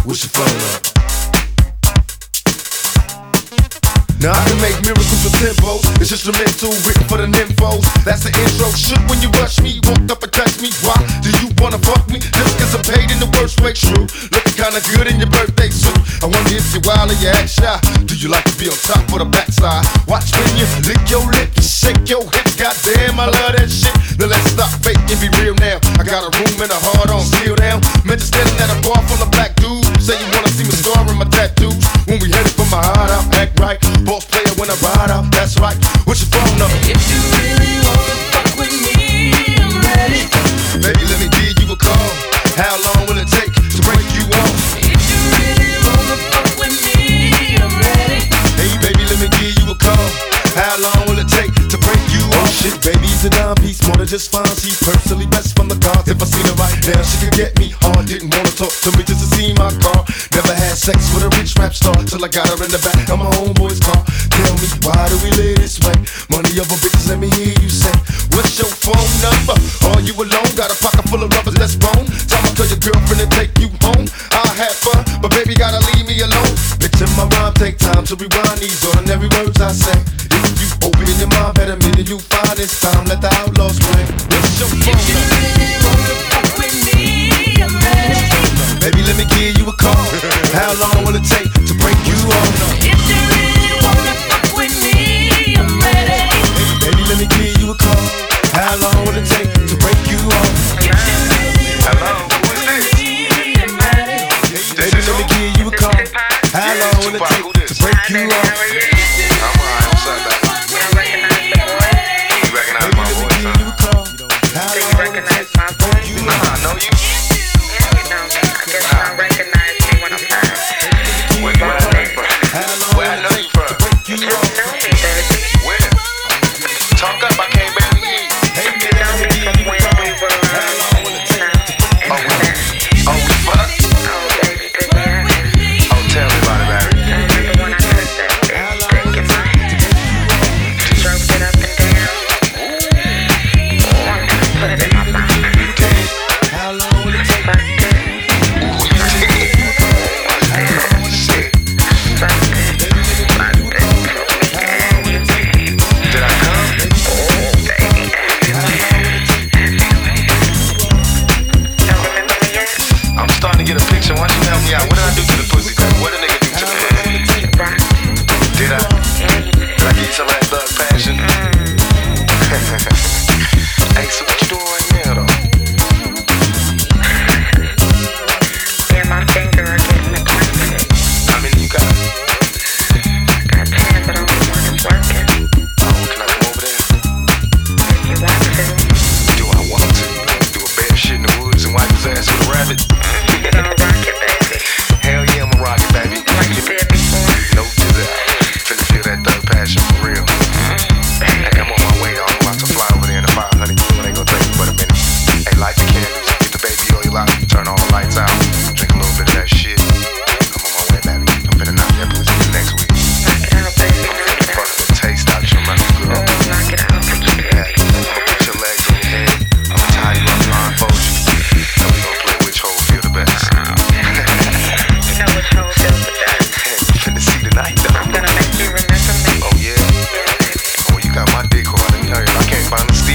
What's your phone up? Now I can make miracles with tempos. It's instrumental, written for the nymphos. That's the intro. Shook when you rush me, walked up and touched me. Why do you wanna fuck me? Just cause I'm paid in the worst way, true. Looking kinda good in your birthday suit. I wonder if you're wild or you act shy. Do you like to be on top or the backside? Watch when you lick your lips, shake your hips. Goddamn, I love that shit. Now let's stop faking, be real now. I got a room and a heart on seal down. Meant to standing at a bar full of black dudes. Say you wanna see me star in my tattoos. When we headed for my hideout, act right. Boss player when I ride out, that's right. What's your phone number? If you really wanna fuck with me, I'm ready. Baby, let me give you a call. How long will it take to break you off? If you really wanna fuck with me, I'm ready. Hey, baby, let me give you a call. How long will it take to break you off? Oh shit, baby's a dime piece, more than just fine. She personally best from the cards. If I seen her right now, she could get me hard. Didn't wanna talk to me just to see my car. Never had sex with a rich rap star till I got her in the back of my homeboy's car. Tell me, why do we live this way? Money over bitches, let me hear you say. What's your phone number? Are you alone? Got a pocket full of rubbers, let's bone. Time to tell your girlfriend to take you home. I'll have fun, but baby gotta leave me alone. Bitch, in my rhyme, take time to rewind these ordinary words I say. If you open your mind, better minute you find it's time. Let the outlaws play. What's your phone If you really wanna fuck with me, I'm ready. Baby, let me give you a call. How long will it take to break you off? If you really wanna fuck with me, I'm ready. Baby, let me give you a call. How long will it take to break you off? Hello, who is this? Baby, let me give you a call. How long will it take to break you off? I'm alright, what's up, baby? You recognize my Baby, let me voice, give you a huh? call. How long will it take to break you Nah, off? I know you. Where I know you from? You off. Where? Talk up, I can't barely hear you. Hey, baby, let me give you a call. How long will it take to break Oh, you off? we fuck? Oh, tell me about it, baby. How long will it take to break you off? How long will it take? Shit. Did I come? I'm starting to get a picture. Why don't you help me out? What did I do to the pussy, baby? What did a nigga do to the pussy? Did I? Did I get some of that thug passion? Hey, so what you doing right now, though? How many you got? Oh, can I come over there? Do I want to? Do a bear shit in the woods and wipe his ass with a rabbit? Hell yeah, I'ma rock it, baby. No desire. Finna feel that thug passion for real. Hey, I'm on my way. I'm about to fly over there in the 500. It ain't gonna take me but a minute. Hey, light the candles. Get the baby oil out. Turn all the lights out. Drink a little bit of that shit. I'm on my way, baby. I'm finna knock that pussy next week. I'm finna fuck the taste out your mouth, girl. Hey, put your legs on your head. I'ma tie you up, blindfold you. And we gon' play which hole feel the best. Finna see tonight, though. Oh, yeah? Oh, you got my dick hard in here. I can't find the